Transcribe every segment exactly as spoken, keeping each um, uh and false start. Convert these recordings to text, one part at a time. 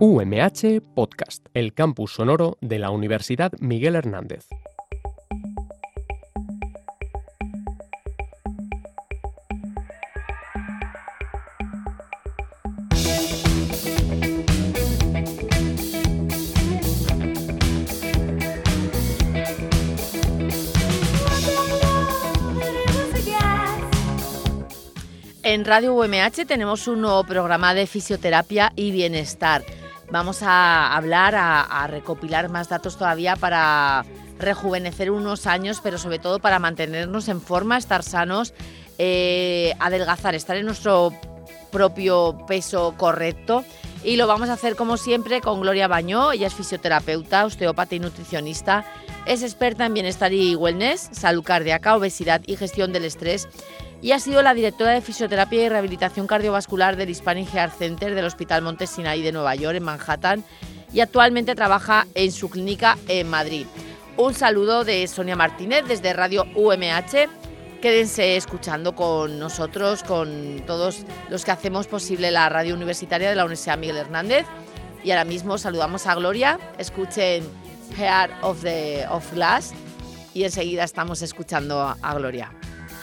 U M H Podcast, el campus sonoro de la Universidad Miguel Hernández. En Radio U M H tenemos un nuevo programa de fisioterapia y bienestar. Vamos a hablar, a, a recopilar más datos todavía para rejuvenecer unos años, pero sobre todo para mantenernos en forma, estar sanos, eh, adelgazar, estar en nuestro propio peso correcto. Y lo vamos a hacer como siempre con Gloria Bañó. Ella es fisioterapeuta, osteópata y nutricionista. Es experta en bienestar y wellness, salud cardíaca, obesidad y gestión del estrés. Y ha sido la directora de Fisioterapia y Rehabilitación Cardiovascular del Hispanic Heart Center del Hospital Monte Sinai de Nueva York, en Manhattan, y actualmente trabaja en su clínica en Madrid. Un saludo de Sonia Martínez desde Radio U M H. Quédense escuchando con nosotros, con todos los que hacemos posible la radio universitaria de la Universidad Miguel Hernández. Y ahora mismo saludamos a Gloria. Escuchen Heart of, the, of Glass y enseguida estamos escuchando a, a Gloria.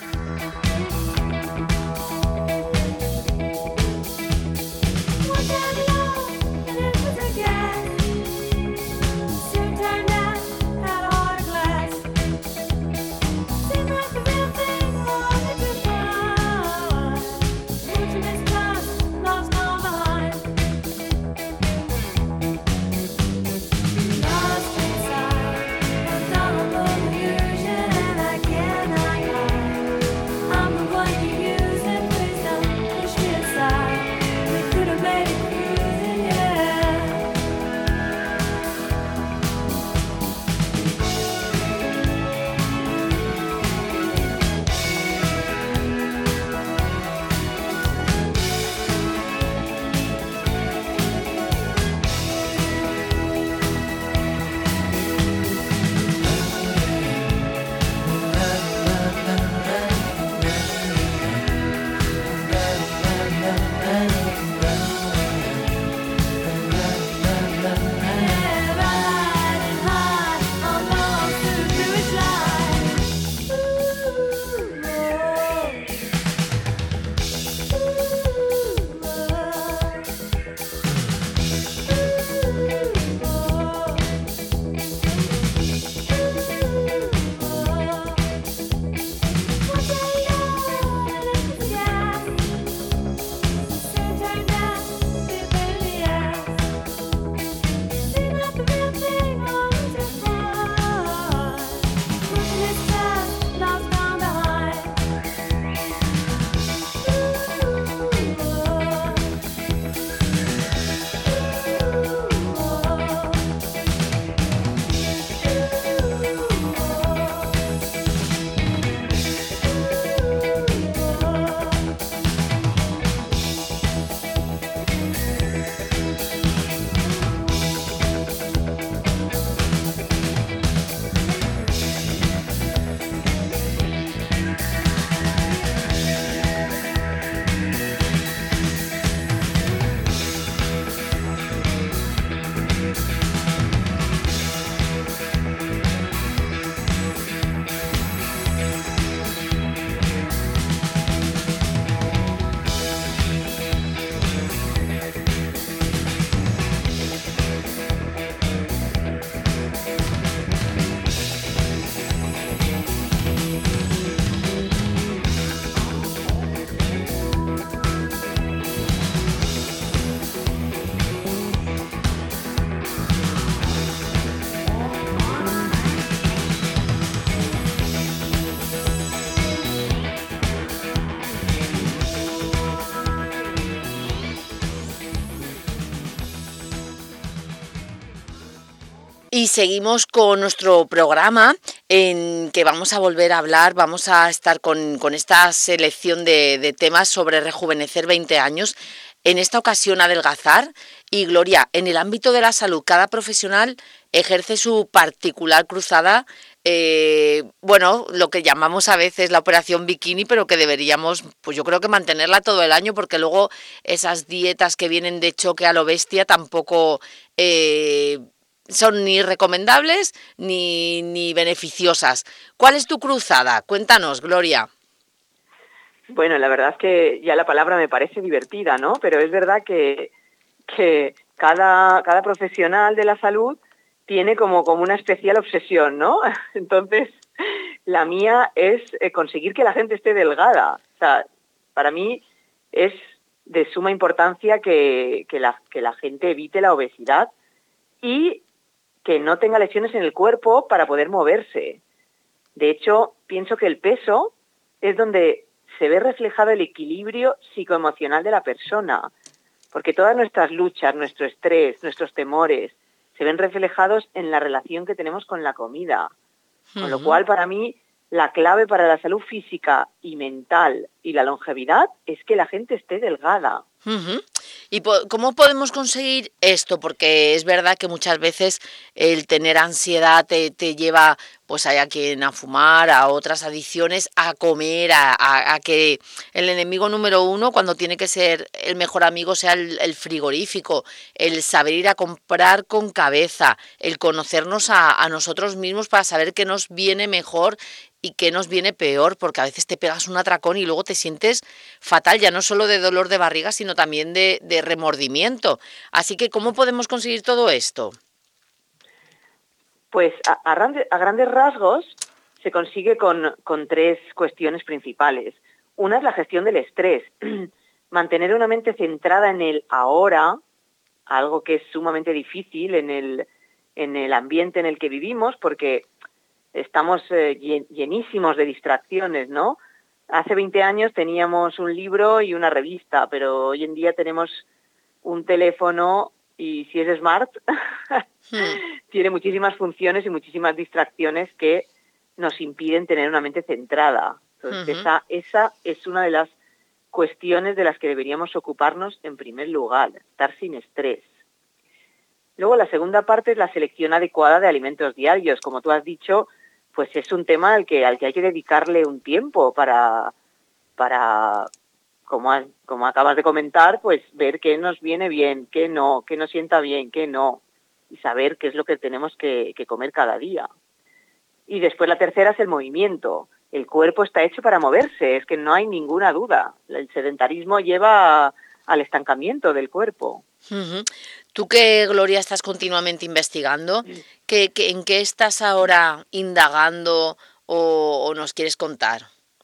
Y seguimos con nuestro programa en que vamos a volver a hablar, vamos a estar con, con esta selección de, de temas sobre rejuvenecer veinte años. en esta ocasión adelgazar. Y Gloria, en el ámbito de la salud, cada profesional ejerce su particular cruzada, eh, bueno, lo que llamamos a veces la operación bikini, pero que deberíamos, pues yo creo que mantenerla todo el año, porque luego esas dietas que vienen de choque a lo bestia tampoco eh, son ni recomendables ni, ni beneficiosas. ¿Cuál es tu cruzada? Cuéntanos, Gloria. Bueno, la verdad es que ya la palabra me parece divertida, ¿no? Pero es verdad que, que cada, cada profesional de la salud tiene como, como una especial obsesión, ¿no? Entonces, la mía es eh, conseguir que la gente esté delgada. O sea, para mí es de suma importancia que, que, la, que la gente evite la obesidad y que no tenga lesiones en el cuerpo para poder moverse. De hecho, pienso que el peso es donde se ve reflejado el equilibrio psicoemocional de la persona, porque todas nuestras luchas, nuestro estrés, nuestros temores, se ven reflejados en la relación que tenemos con la comida. Con uh-huh. lo cual, para mí, la clave para la salud física y mental y la longevidad es que la gente esté delgada. Uh-huh. ¿Y po- cómo podemos conseguir esto? Porque es verdad que muchas veces el tener ansiedad te, te lleva, pues hay a quien a fumar, a otras adicciones, a comer, a, a, a que el enemigo número uno, cuando tiene que ser el mejor amigo, sea el, el frigorífico, el saber ir a comprar con cabeza, el conocernos a, a nosotros mismos para saber qué nos viene mejor y qué nos viene peor, porque a veces te pegas un atracón y luego te sientes fatal, ya no solo de dolor de barriga, sino también de, de remordimiento. Así que, ¿cómo podemos conseguir todo esto? Pues a, a, grande, a grandes rasgos se consigue con, con tres cuestiones principales. Una es la gestión del estrés. Mantener una mente centrada en el ahora, algo que es sumamente difícil en el, en el ambiente en el que vivimos, porque estamos eh, llenísimos de distracciones, ¿no? Hace veinte años teníamos un libro y una revista, pero hoy en día tenemos un teléfono y si es smart, hmm. tiene muchísimas funciones y muchísimas distracciones que nos impiden tener una mente centrada. Entonces, uh-huh. esa, esa es una de las cuestiones de las que deberíamos ocuparnos en primer lugar, estar sin estrés. Luego, la segunda parte es la selección adecuada de alimentos diarios. Como tú has dicho, pues es un tema al que, al que hay que dedicarle un tiempo para, para como, has, como acabas de comentar, pues ver qué nos viene bien, qué no, qué nos sienta bien, qué no, y saber qué es lo que tenemos que, que comer cada día. Y después la tercera es el movimiento. El cuerpo está hecho para moverse, es que no hay ninguna duda. El sedentarismo lleva al estancamiento del cuerpo. Uh-huh. Tú que, Gloria, estás continuamente investigando, ¿qué, qué, ¿en qué estás ahora indagando o, o nos quieres contar?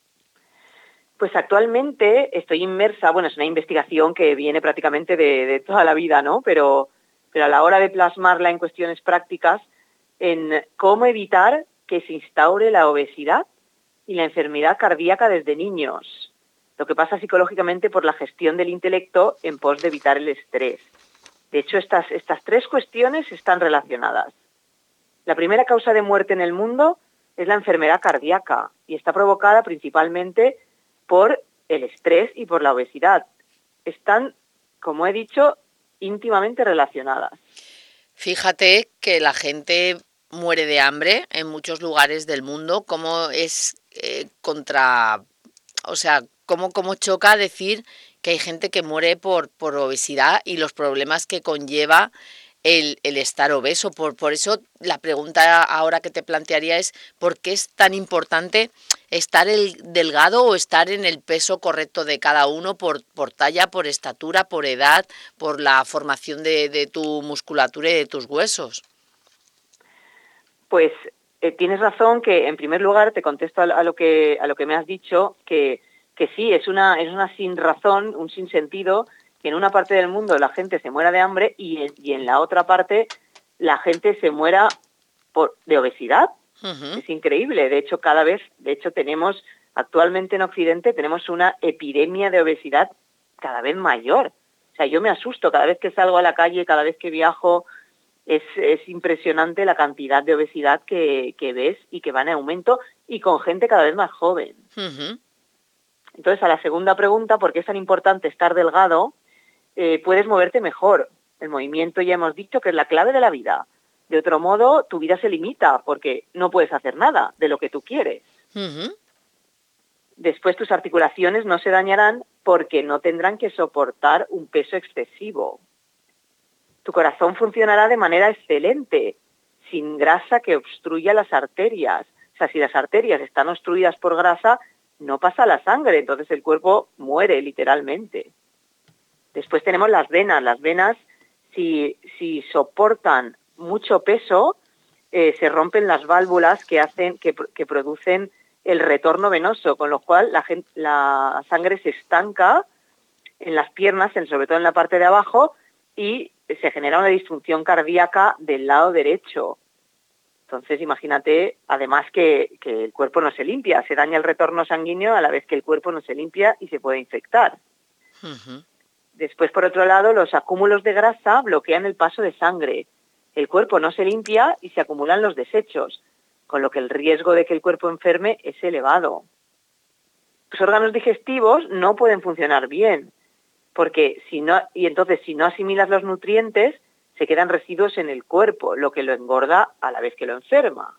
Pues actualmente estoy inmersa, bueno, es una investigación que viene prácticamente de, de toda la vida, ¿no? Pero, pero a la hora de plasmarla en cuestiones prácticas, en cómo evitar que se instaure la obesidad y la enfermedad cardíaca desde niños. Lo que pasa psicológicamente por la gestión del intelecto en pos de evitar el estrés. De hecho, estas, estas tres cuestiones están relacionadas. La primera causa de muerte en el mundo es la enfermedad cardíaca y está provocada principalmente por el estrés y por la obesidad. Están, como he dicho, íntimamente relacionadas. Fíjate que la gente muere de hambre en muchos lugares del mundo, cómo es eh, contra, o sea, cómo, cómo choca decir que hay gente que muere por, por obesidad y los problemas que conlleva el, el estar obeso. Por, por eso la pregunta ahora que te plantearía es ¿por qué es tan importante estar el delgado o estar en el peso correcto de cada uno por, por talla, por estatura, por edad, por la formación de, de tu musculatura y de tus huesos? Pues eh, tienes razón que en primer lugar te contesto a, a lo que a lo que me has dicho que que sí, es una es una sin razón, un sinsentido que en una parte del mundo la gente se muera de hambre y en, y en la otra parte la gente se muera por de obesidad. Uh-huh. Es increíble. De hecho, cada vez, de hecho tenemos actualmente en Occidente tenemos una epidemia de obesidad cada vez mayor. O sea, yo me asusto cada vez que salgo a la calle, cada vez que viajo. Es, es impresionante la cantidad de obesidad que, que ves y que va en aumento y con gente cada vez más joven. Uh-huh. Entonces, a la segunda pregunta, ¿por qué es tan importante estar delgado? eh, puedes moverte mejor. El movimiento ya hemos dicho que es la clave de la vida. De otro modo, tu vida se limita porque no puedes hacer nada de lo que tú quieres. Uh-huh. Después tus articulaciones no se dañarán porque no tendrán que soportar un peso excesivo. Tu corazón funcionará de manera excelente, sin grasa que obstruya las arterias. O sea, si las arterias están obstruidas por grasa, no pasa la sangre, entonces el cuerpo muere literalmente. Después tenemos las venas. Las venas, si, si soportan mucho peso, eh, se rompen las válvulas que hacen, que, que producen el retorno venoso, con lo cual la, gente, la sangre se estanca en las piernas, en, sobre todo en la parte de abajo, y se genera una disfunción cardíaca del lado derecho. Entonces, imagínate, además que, que el cuerpo no se limpia, se daña el retorno sanguíneo a la vez que el cuerpo no se limpia y se puede infectar. Uh-huh. Después, por otro lado, los acúmulos de grasa bloquean el paso de sangre. El cuerpo no se limpia y se acumulan los desechos, con lo que el riesgo de que el cuerpo enferme es elevado. Los órganos digestivos no pueden funcionar bien, porque si no, y entonces si no asimilas los nutrientes, se quedan residuos en el cuerpo, lo que lo engorda a la vez que lo enferma.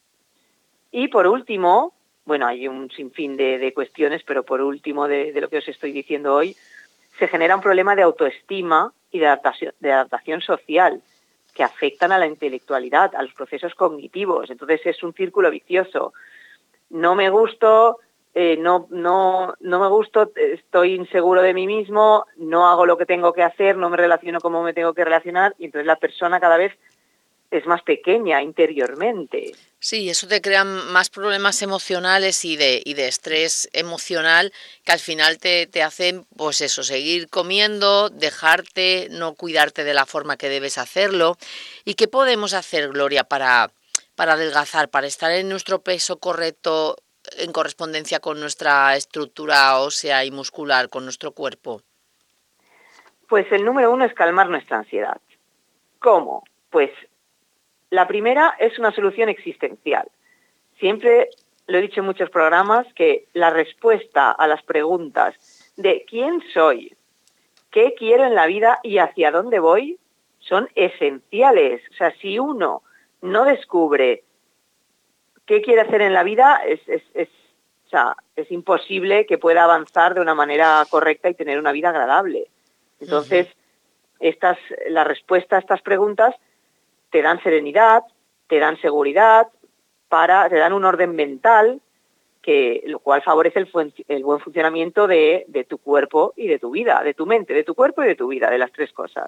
Y por último, bueno, hay un sinfín de, de cuestiones, pero por último de, de lo que os estoy diciendo hoy, se genera un problema de autoestima y de adaptación, de adaptación social, que afectan a la intelectualidad, a los procesos cognitivos. Entonces es un círculo vicioso. No me gusto, eh, no, no, no me gusto, estoy inseguro de mí mismo, no hago lo que tengo que hacer, no me relaciono como me tengo que relacionar, y entonces la persona cada vez es más pequeña interiormente. Sí, eso te crea más problemas emocionales y de, y de estrés emocional que al final te, te hacen, pues eso, seguir comiendo, dejarte, no cuidarte de la forma que debes hacerlo. ¿Y qué podemos hacer, Gloria, para, para adelgazar, para estar en nuestro peso correcto en correspondencia con nuestra estructura ósea y muscular, con nuestro cuerpo? Pues el número uno es calmar nuestra ansiedad. ¿Cómo? Pues la primera es una solución existencial. Siempre lo he dicho en muchos programas que la respuesta a las preguntas de quién soy, qué quiero en la vida y hacia dónde voy son esenciales. O sea, si uno no descubre qué quiere hacer en la vida, es, es, es, o sea, es imposible que pueda avanzar de una manera correcta y tener una vida agradable. Entonces, uh-huh. estas, la respuesta a estas preguntas te dan serenidad, te dan seguridad, para, te dan un orden mental, que, lo cual favorece el, fun- el buen funcionamiento de, de tu cuerpo y de tu vida, de tu mente, de tu cuerpo y de tu vida, de las tres cosas.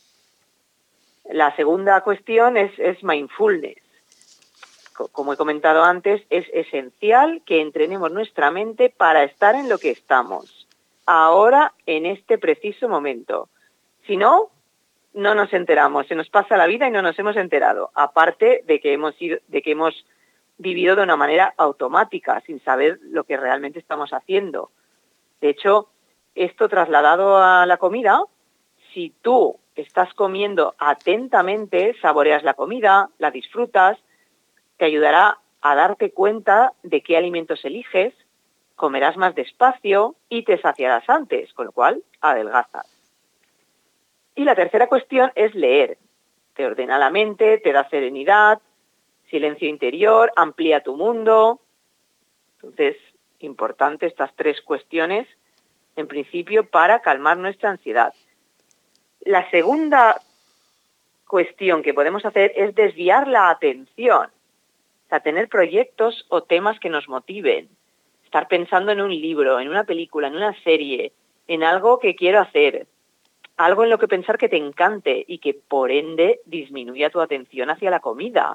La segunda cuestión es, es mindfulness. Como he comentado antes, es esencial que entrenemos nuestra mente para estar en lo que estamos, ahora, en este preciso momento. Si no, no nos enteramos, se nos pasa la vida y no nos hemos enterado, aparte de que hemos ido, de que hemos vivido de una manera automática, sin saber lo que realmente estamos haciendo. De hecho, esto trasladado a la comida, si tú estás comiendo atentamente, saboreas la comida, la disfrutas, te ayudará a darte cuenta de qué alimentos eliges, comerás más despacio y te saciarás antes, con lo cual adelgazas. Y la tercera cuestión es leer. Te ordena la mente, te da serenidad, silencio interior, amplía tu mundo. Entonces, importante estas tres cuestiones, en principio, para calmar nuestra ansiedad. La segunda cuestión que podemos hacer es desviar la atención. O sea, tener proyectos o temas que nos motiven. Estar pensando en un libro, en una película, en una serie, en algo que quiero hacer. Algo en lo que pensar que te encante y que, por ende, disminuya tu atención hacia la comida.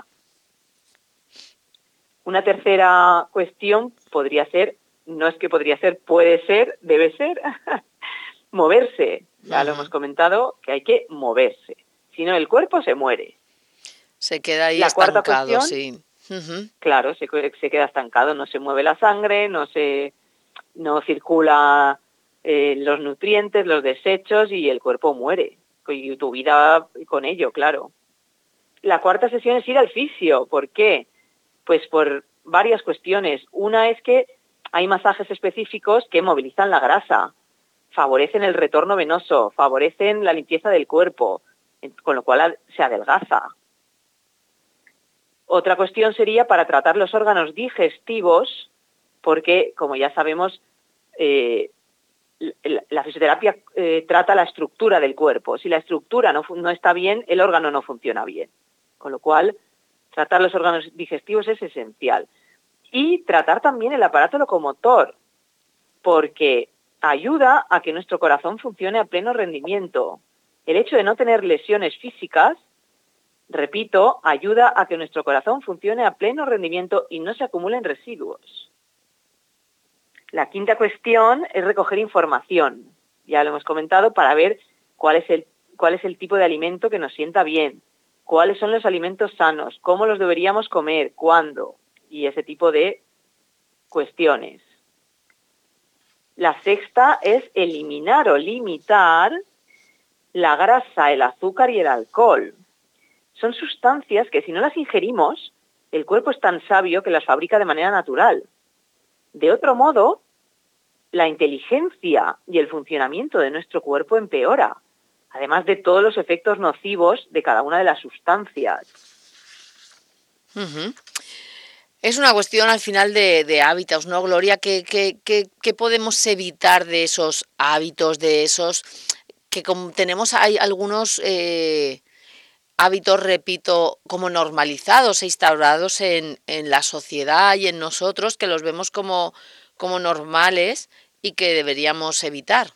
Una tercera cuestión podría ser, no es que podría ser, puede ser, debe ser, moverse. Ya lo hemos comentado, que hay que moverse. Si no, el cuerpo se muere. Se queda ahí la estancado, cuarta cuestión, sí. Uh-huh. Claro, se, se queda estancado, no se mueve la sangre, no se no circula eh, los nutrientes, los desechos y el cuerpo muere. Y tu vida con ello, claro. La cuarta sesión es ir al fisio. ¿Por qué? Pues por varias cuestiones. Una es que hay masajes específicos que movilizan la grasa. favorecen el retorno venoso, favorecen la limpieza del cuerpo, con lo cual se adelgaza. Otra cuestión sería para tratar los órganos digestivos, porque, como ya sabemos, eh, la fisioterapia eh, trata la estructura del cuerpo. Si la estructura no, no está bien, el órgano no funciona bien. Con lo cual, tratar los órganos digestivos es esencial. Y tratar también el aparato locomotor, porque ayuda a que nuestro corazón funcione a pleno rendimiento. El hecho de no tener lesiones físicas, repito, ayuda a que nuestro corazón funcione a pleno rendimiento y no se acumulen residuos. La quinta cuestión es recoger información. Ya lo hemos comentado, para ver cuál es el, cuál es el tipo de alimento que nos sienta bien, cuáles son los alimentos sanos, cómo los deberíamos comer, cuándo, y ese tipo de cuestiones. La sexta es eliminar o limitar la grasa, el azúcar y el alcohol. Son sustancias que si no las ingerimos, el cuerpo es tan sabio que las fabrica de manera natural. De otro modo, la inteligencia y el funcionamiento de nuestro cuerpo empeora, además de todos los efectos nocivos de cada una de las sustancias. Uh-huh. Es una cuestión al final de, de hábitos, ¿no, Gloria? ¿Qué, qué, qué, qué podemos evitar de esos hábitos, de esos que como tenemos hay algunos eh, hábitos, repito, como normalizados e instaurados en, en la sociedad y en nosotros, que los vemos como, como normales y que deberíamos evitar?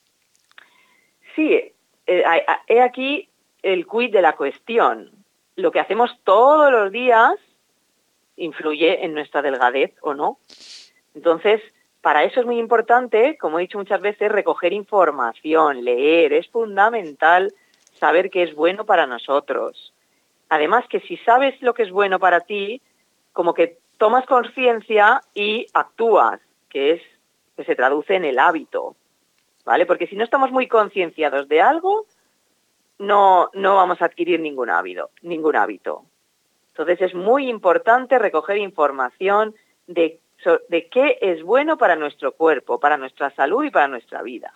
Sí, eh, he aquí el quid de la cuestión. Lo que hacemos todos los días influye en nuestra delgadez o no. Entonces, para eso es muy importante, como he dicho muchas veces, recoger información, leer. Es fundamental saber qué es bueno para nosotros. Además, que si sabes lo que es bueno para ti, como que tomas conciencia y actúas, que es que se traduce en el hábito, ¿vale? Porque si no estamos muy concienciados de algo, no, no vamos a adquirir ningún hábito, ningún hábito. Entonces es muy importante recoger información de, de qué es bueno para nuestro cuerpo, para nuestra salud y para nuestra vida.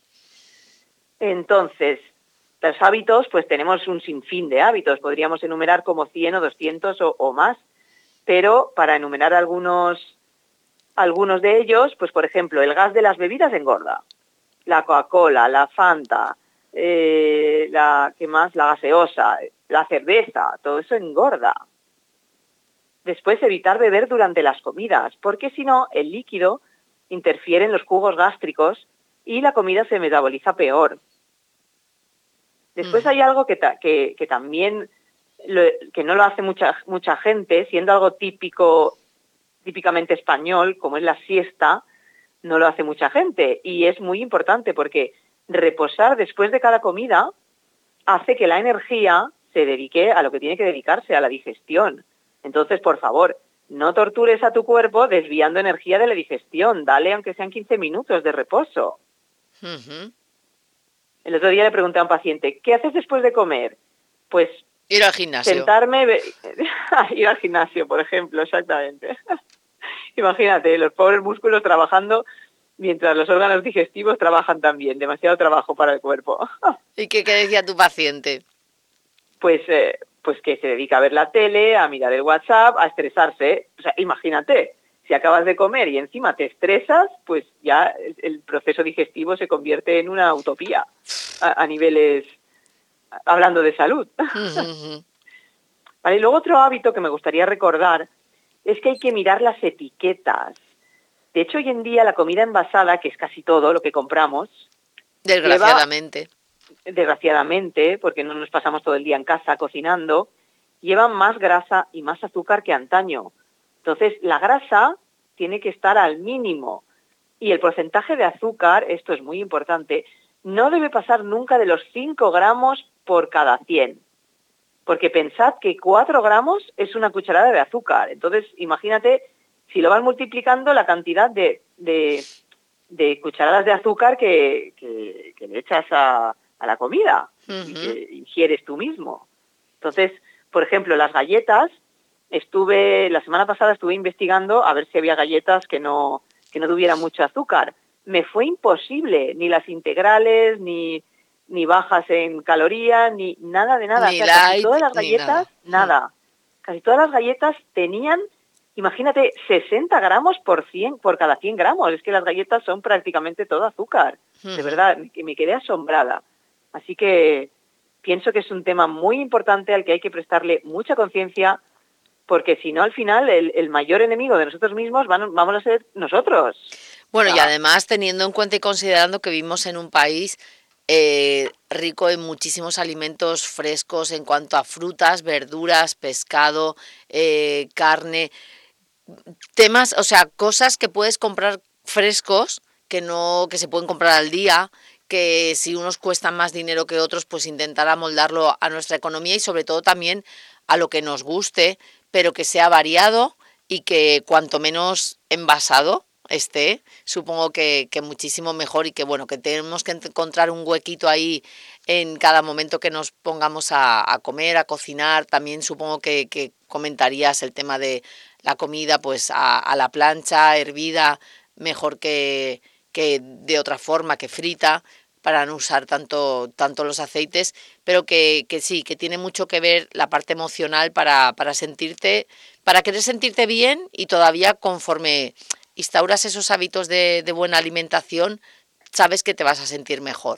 Entonces, los hábitos, pues tenemos un sinfín de hábitos, podríamos enumerar como cien o doscientos o, o más, pero para enumerar algunos, algunos de ellos, pues por ejemplo, el gas de las bebidas engorda, la Coca-Cola, la Fanta, eh, la, ¿qué más? La gaseosa, la cerveza, todo eso engorda. Después, evitar beber durante las comidas, porque si no, el líquido interfiere en los jugos gástricos y la comida se metaboliza peor. Después mm. hay algo que, ta- que, que también lo, que no lo hace mucha, mucha gente, siendo algo típico, típicamente español, como es la siesta, no lo hace mucha gente. Y es muy importante porque reposar después de cada comida hace que la energía se dedique a lo que tiene que dedicarse, a la digestión. Entonces, por favor, no tortures a tu cuerpo desviando energía de la digestión. Dale, aunque sean quince minutos de reposo. Uh-huh. El otro día le pregunté a un paciente, ¿qué haces después de comer? Pues ir al gimnasio. Sentarme, be- ir al gimnasio, por ejemplo, exactamente. Imagínate, los pobres músculos trabajando mientras los órganos digestivos trabajan también. Demasiado trabajo para el cuerpo. ¿Y qué, qué decía tu paciente? Pues... Eh, pues que se dedica a ver la tele, a mirar el WhatsApp, a estresarse. O sea, imagínate, si acabas de comer y encima te estresas, pues ya el proceso digestivo se convierte en una utopía a, a niveles, hablando de salud. Uh-huh. Vale, y luego otro hábito que me gustaría recordar es que hay que mirar las etiquetas. De hecho, hoy en día la comida envasada, que es casi todo lo que compramos, desgraciadamente, lleva, desgraciadamente, porque no nos pasamos todo el día en casa cocinando, llevan más grasa y más azúcar que antaño. Entonces, la grasa tiene que estar al mínimo y el porcentaje de azúcar, esto es muy importante, no debe pasar nunca de los cinco gramos por cada cien. Porque pensad que cuatro gramos es una cucharada de azúcar. Entonces, imagínate, si lo vas multiplicando, la cantidad de, de, de cucharadas de azúcar que, que, que le echas a... a la comida, uh-huh. y que ingieres tú mismo. Entonces, por ejemplo, las galletas, estuve, la semana pasada estuve investigando a ver si había galletas que no, que no tuvieran mucho azúcar. me fue imposible, ni las integrales, ni, ni bajas en calorías, ni nada de nada. Ni o sea, casi light, todas las ni galletas, nada. nada. Casi todas las galletas tenían, imagínate, sesenta gramos por cien, por cada cien gramos. Es que las galletas son prácticamente todo azúcar. Uh-huh. De verdad, me, me quedé asombrada. Así que pienso que es un tema muy importante al que hay que prestarle mucha conciencia, porque si no, al final, el, el mayor enemigo de nosotros mismos van, vamos a ser nosotros. Bueno, o y sea, además teniendo en cuenta y considerando que vivimos en un país eh, rico en muchísimos alimentos frescos en cuanto a frutas, verduras, pescado, eh, carne, temas, o sea, cosas que puedes comprar frescos, que no, que se pueden comprar al día, que si unos cuestan más dinero que otros, pues intentar amoldarlo a nuestra economía y sobre todo también a lo que nos guste, pero que sea variado y que cuanto menos envasado esté, supongo que, que muchísimo mejor, y que bueno, que tenemos que encontrar un huequito ahí en cada momento que nos pongamos a, a comer, a cocinar. También supongo que, que comentarías el tema de la comida pues a, a la plancha, hervida, mejor que, que de otra forma, que frita, para no usar tanto, tanto los aceites, pero que, que sí, que tiene mucho que ver la parte emocional para, para sentirte, para querer sentirte bien, y todavía conforme instauras esos hábitos de, de buena alimentación, sabes que te vas a sentir mejor.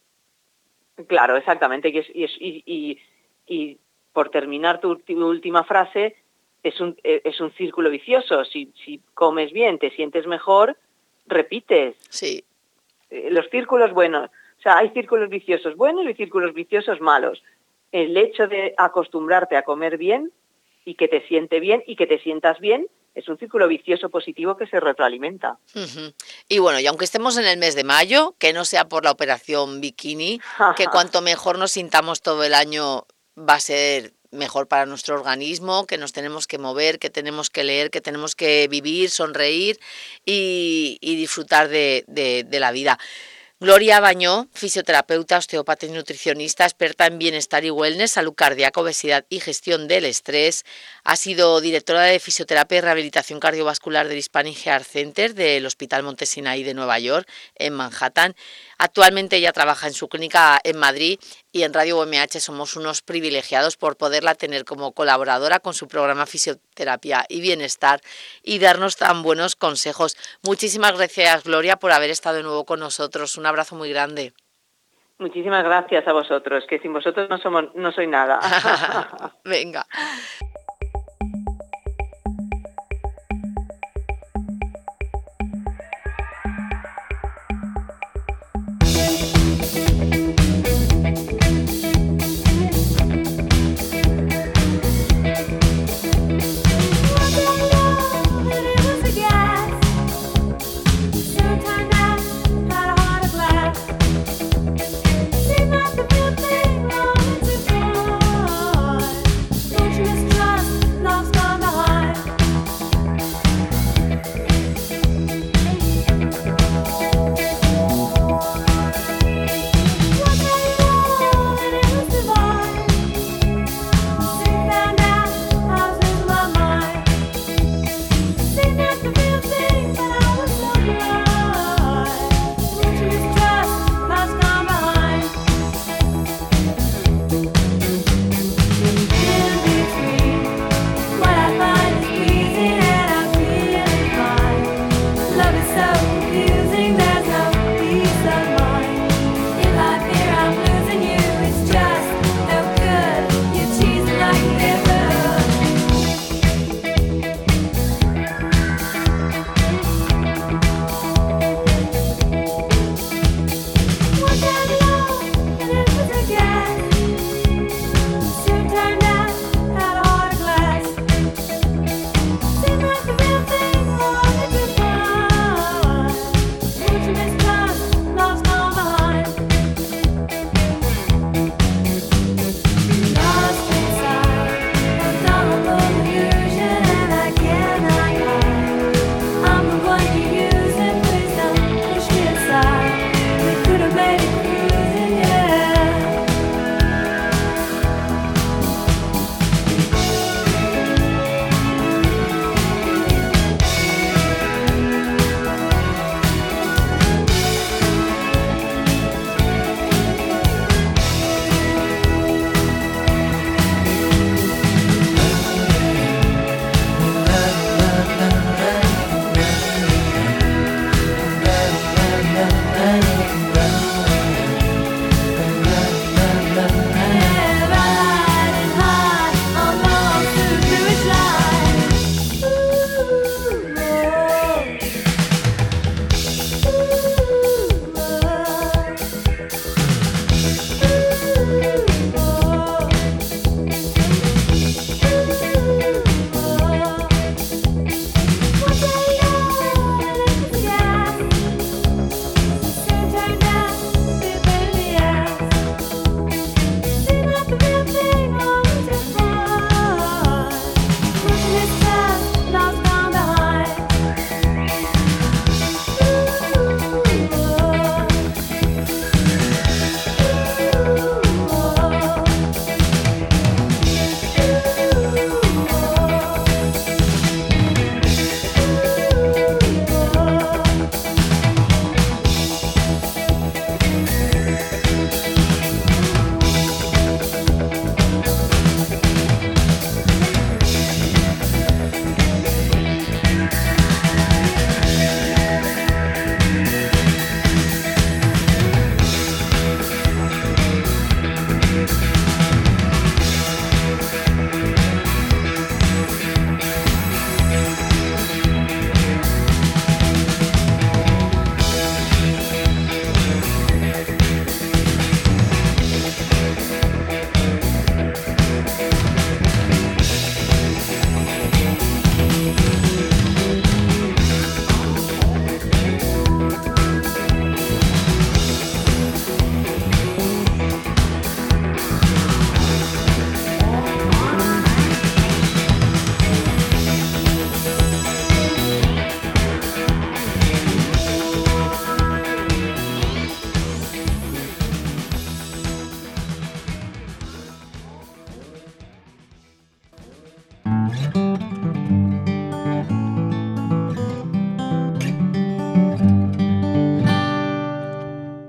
Claro, exactamente. Y, es, y, es, y, y, y por terminar tu, tu última frase, es un, es un círculo vicioso. Si, si comes bien, te sientes mejor, repites. Sí. Los círculos buenos, o sea, hay círculos viciosos buenos y círculos viciosos malos. El hecho de acostumbrarte a comer bien y que te siente bien y que te sientas bien es un círculo vicioso positivo que se retroalimenta. Uh-huh. Y bueno, y aunque estemos en el mes de mayo, que no sea por la operación bikini, que cuanto mejor nos sintamos todo el año va a ser mejor para nuestro organismo, que nos tenemos que mover, que tenemos que leer, que tenemos que vivir, sonreír y, y disfrutar de, de, de la vida. Gloria Bañó, fisioterapeuta, osteópata y nutricionista, experta en bienestar y wellness, salud cardíaca, obesidad y gestión del estrés. Ha sido directora de fisioterapia y rehabilitación cardiovascular del Hispanic Heart Center del Hospital Monte Sinaí de Nueva York, en Manhattan. Actualmente ella trabaja en su clínica en Madrid, y en Radio U M H somos unos privilegiados por poderla tener como colaboradora con su programa Fisioterapia y Bienestar y darnos tan buenos consejos. Muchísimas gracias, Gloria, por haber estado de nuevo con nosotros. Un abrazo muy grande. Muchísimas gracias a vosotros, que sin vosotros no somos, no soy nada. Venga. Just try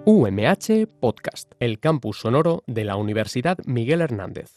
U M H Podcast, el campus sonoro de la Universidad Miguel Hernández.